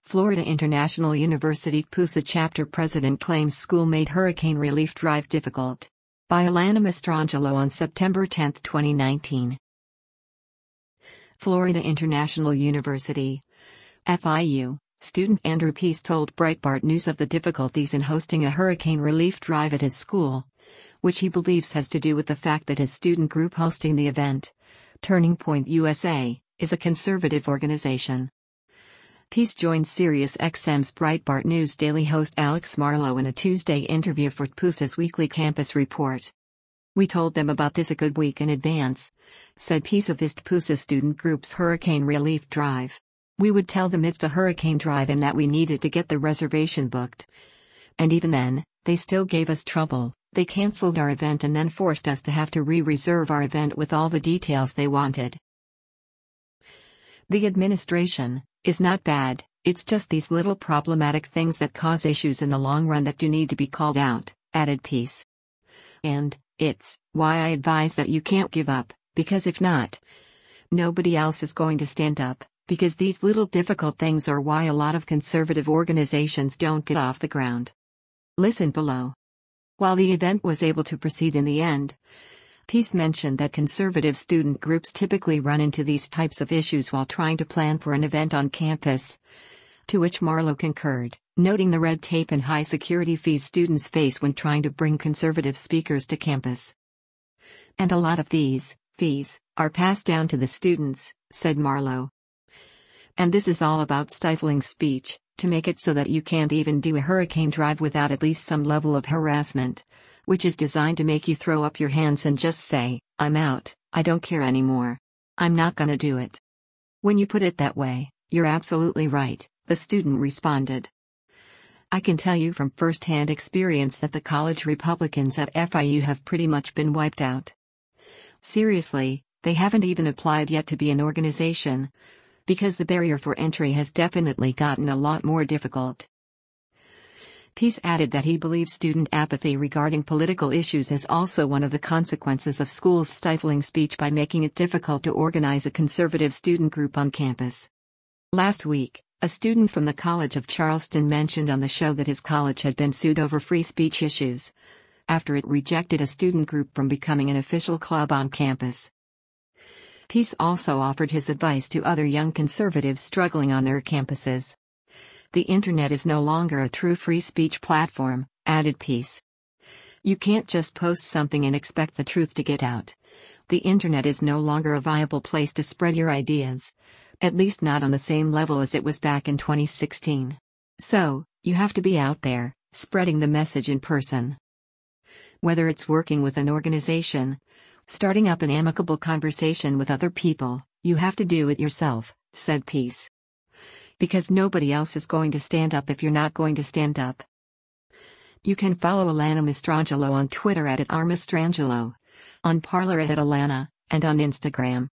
Florida International University PUSA chapter president claims school made hurricane relief drive difficult. By Alana Mastrangelo on September 10, 2019. Florida International University FIU student Andrew Peace told Breitbart News of the difficulties in hosting a hurricane relief drive at his school, which he believes has to do with the fact that his student group hosting the event, Turning Point USA, is a conservative organization. Peace joined SiriusXM's Breitbart News daily host Alex Marlow in a Tuesday interview for PUSA's weekly campus report. "We told them about this a good week in advance," said Peace of his PUSA student group's hurricane relief drive. "We would tell them it's a hurricane drive and that we needed to get the reservation booked. And even then, they still gave us trouble. They canceled our event and then forced us to have to re-reserve our event with all the details they wanted. The administration is not bad, it's just these little problematic things that cause issues in the long run that do need to be called out," added Peace. "And it's why I advise that you can't give up, because if not, nobody else is going to stand up, because these little difficult things are why a lot of conservative organizations don't get off the ground." Listen below. While the event was able to proceed in the end, Peace mentioned that conservative student groups typically run into these types of issues while trying to plan for an event on campus, to which Marlow concurred, noting the red tape and high security fees students face when trying to bring conservative speakers to campus. "And a lot of these fees are passed down to the students," said Marlow. "And this is all about stifling speech, to make it so that you can't even do a hurricane drive without at least some level of harassment, which is designed to make you throw up your hands and just say, 'I'm out, I don't care anymore. I'm not gonna do it.'" "When you put it that way, you're absolutely right," the student responded. "I can tell you from first-hand experience that the college Republicans at FIU have pretty much been wiped out. Seriously, they haven't even applied yet to be an organization, because the barrier for entry has definitely gotten a lot more difficult." Peace added that he believes student apathy regarding political issues is also one of the consequences of schools stifling speech by making it difficult to organize a conservative student group on campus. Last week, a student from the College of Charleston mentioned on the show that his college had been sued over free speech issues, after it rejected a student group from becoming an official club on campus. Peace also offered his advice to other young conservatives struggling on their campuses. "The internet is no longer a true free speech platform," added Peace. "You can't just post something and expect the truth to get out. The internet is no longer a viable place to spread your ideas, at least not on the same level as it was back in 2016. So, you have to be out there, spreading the message in person. Whether it's working with an organization, starting up an amicable conversation with other people, you have to do it yourself," said Peace. "Because nobody else is going to stand up if you're not going to stand up." You can follow Alana Mastrangelo on Twitter @RMastrangelo, on Parler @Alana, and on Instagram